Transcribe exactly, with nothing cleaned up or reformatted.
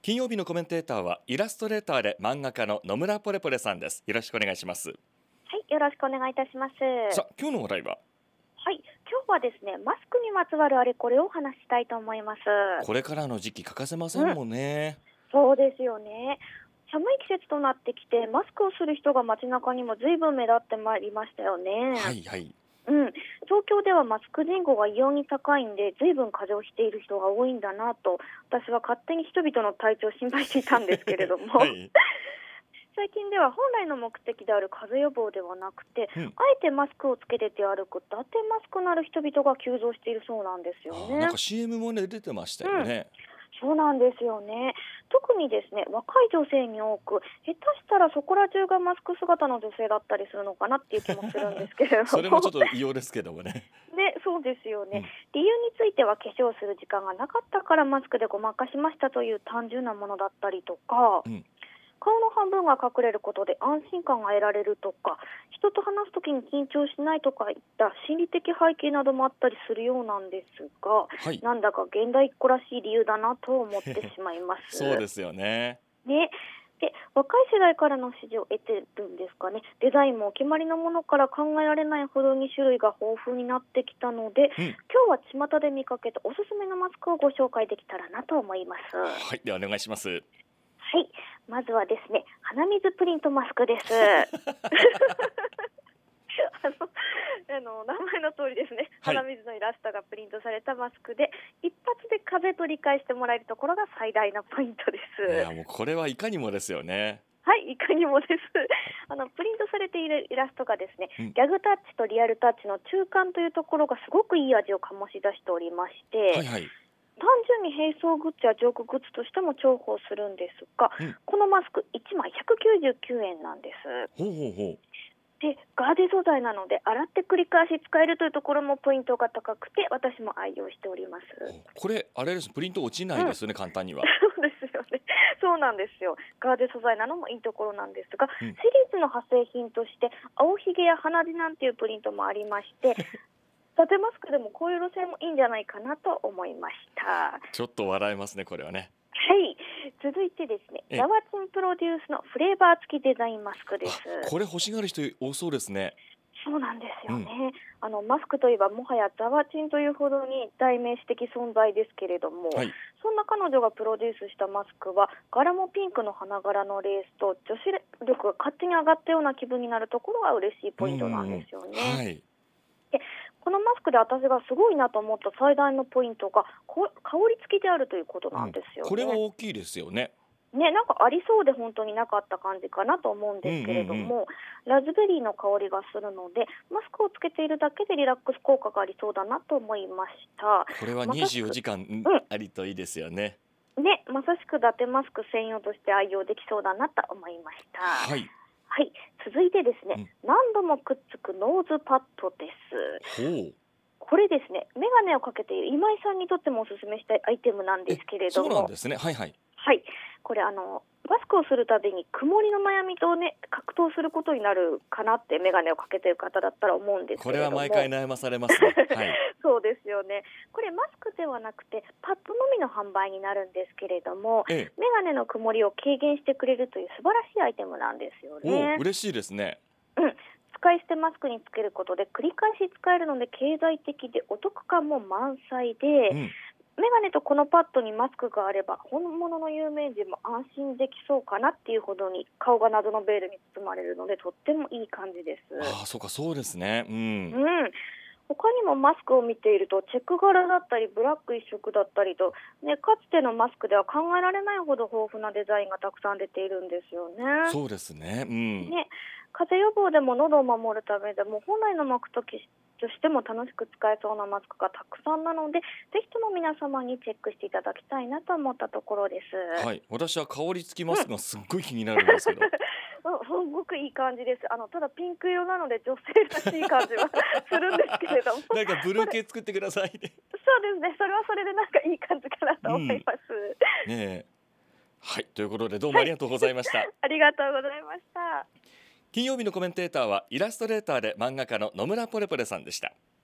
金曜日のコメンテーターはイラストレーターで漫画家の野村ポレポレさんです。よろしくお願いします。 はい、よろしくお願いいたします。 さあ、今日の話題ははい、今日はですね、マスクにまつわるあれこれをお話ししたいと思います。 これからの時期欠かせませんもんね、 うん、そうですよね。寒い季節となってきて、マスクをする人が街中にも随分目立ってまいりましたよね。 はいはい。 うん、東京ではマスク人口が異様に高いんで、随分風邪をひいている人が多いんだなと、私は勝手に人々の体調を心配していたんですけれども、 はい、 最近では本来の目的である風邪予防ではなくて、 うん、 あえてマスクをつけて出歩く伊達マスクなる人々が急増しているそうなんですよね。 あなんか シーエム もね出てましたよね、 うん、そうなんですよね。特にですね、若い女性に多く、下手したらそこら中がマスク姿の女性だったりするのかなっていう気もするんですけれどもそれもちょっと異様ですけどもねね、そうですよね、 うん、 理由については化粧する時間がなかったからマスクでごまかしましたという単純なものだったりとか、 うん、 顔の半分が隠れることで安心感が得られるとか、人と話すときに緊張しないとかいった心理的背景などもあったりするようなんですが、 はい、 なんだか現代っ子らしい理由だなと思ってしまいますそうですよね。 ね。で、若い世代からの支持を得てるんですかね。デザインもお決まりのものから考えられないほどに種類が豊富になってきたので、 うん、 今日は巷で見かけたおすすめのマスクをご紹介できたらなと思います。 はい、ではお願いします。 はい、まずはですね、鼻水プリントマスクです。あのあの名前の通りですね、 はい、 鼻水のイラストがプリントされたマスクで、一発で風邪と理解してもらえるところが最大のポイントでいやす。 もうこれはいかにもですよね。 はい、いかにもです。あのプリントされているイラストがですね、 うん、 ギャグタッチとリアルタッチの中間というところがすごくいい味を醸し出しておりまして、 はいはい、 単純に並走グッズやジョークグッズとしても重宝するんですが、 うん、 このマスクいちまいひゃくきゅうじゅうきゅうえんなんです。 ほうほうほう。 で、ガーゼ素材なので洗って繰り返し使えるというところもポイントが高くて、私も愛用しております。 これあれです、プリント落ちないですよね、 うん、 簡単には。 そうですよね。そうなんですよ。ガーゼ素材なのもいいところなんですが、 うん、 シリーズの派生品として青ひげや鼻血なんていうプリントもありまして、伊達マスクでもこういう路線もいいんじゃないかなと思いました。 ちょっと笑えますねこれはね。 はい、続いてですね、 えザワチンプロデュースのフレーバー付きデザインマスクであ、 す。 これ欲しがる人多そうですね。 そうなんですうん、 よね。あのマスクといえばもはやザワチンというほどに代名詞的存在ですけれども、 はい、 そんな彼女がプロデュースしたマスクは柄もピンクの花柄のレースと女子力が勝手に上がったような気分になるところが嬉しいポイントなんですよね。 はい、 で、このマスクで私がすごいなと思った最大のポイントがこ香り付きであるということうん、 なんですよこれはね。 大きいですよね。 ね、なんかありそうで本当になかった感じかなと思うんうんですけれうんうん。 ども、ラズベリーの香りがするので、マスクをつけているだけでリラックス効果がありそうだなと思いました。 これは24 まさしく、 時間、うんうありといいですよね。 ん、ね、まさしく伊達マスク専用として愛用できそうだなと思いました。 はい、 はい、続いてですね、 うん、 何度もくっつくノーズパッドです。 ほう。 これですね、メガネをかけている今井さんにとってもおすすめしたいアイテムなんでえ、 すけれどそうなんも、 ですね。はいはい。 はい、これあのマスクをするたびに曇りの悩みとね格闘することになるかなってメガネをかけている方だったら思うんですこれはけれども、 毎回悩まされますね。はい。 そうですよね。これマスクではなくてパッドのみの販売になるんですけれども、 ええ、 メガネの曇りを軽減してくれるという素晴らしいアイテムなんですよおね。 嬉しいですね。 うん、使い捨てマスクにつけることで繰り返し使えるので経済的でお得感も満載で、 うん、 メガネとこのパッドにマスクがあれば本物の有名人も安心できそうかなっていうほどに顔が謎のベールに包まれるのでとってもいい感じです。 ああ、そうか、そうですね。うん。 うん、他にもマスクを見ているとチェック柄だったりブラック一色だったりと、ね、かつてのマスクでは考えられないほど豊富なデザインがたくさん出ているんですよね。 そうですね。うん。 ね、風邪予防でも喉を守るためでも本来の巻くときとしても楽しく使えそうなマスクがたくさんなので、ぜひとも皆様にチェックしていただきたいなと思ったところです。 はい。私は香り付きマスクがすっごい気になるんですけど。 うん、すごくいい感じです。あのただピンク色なので女性らしい感じはするんですけれどもなんかブルー系作ってくださいね。 そうですね、それはそれでなんかいい感じかなとうん。ね思います。 え。はい。ということでどうもはい、 ありがとうございました。 ありがとうございました。 金曜日のコメンテーターはイラストレーターで漫画家の野村ポレポレさんでした。